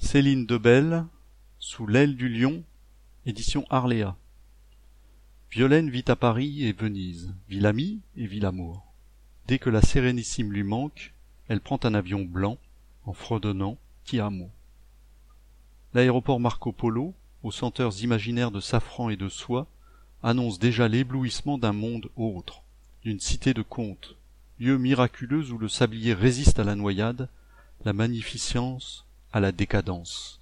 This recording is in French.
Céline Debelle, Sous l'aile du lion, édition Arléa. Violaine vit à Paris et Venise, vit l'ami et vit l'amour. Dès que la Sérénissime lui manque, elle prend un avion blanc, en fredonnant Ti amo. L'aéroport Marco Polo, aux senteurs imaginaires de safran et de soie, annonce déjà l'éblouissement d'un monde autre, d'une cité de contes, lieu miraculeux où le sablier résiste à la noyade, la magnificence à la décadence.